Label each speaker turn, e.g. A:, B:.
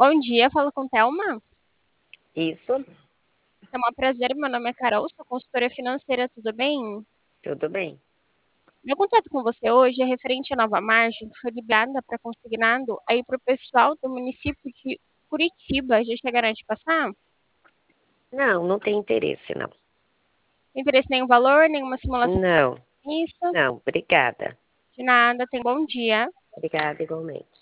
A: Bom dia, falo com Thelma.
B: Isso,
A: É um prazer, meu nome é Carol, sou consultora financeira, tudo bem?
B: tudo bem.
A: Meu contato com você hoje é referente à nova margem, que foi liberada para consignado aí para o pessoal do município de Curitiba. Já chegaram a te passar?
B: Não, não tem interesse, não.
A: Tem interesse em nenhum valor, nenhuma simulação
B: Não,
A: isso?
B: não, obrigada.
A: De nada, tem bom dia.
B: Obrigada igualmente.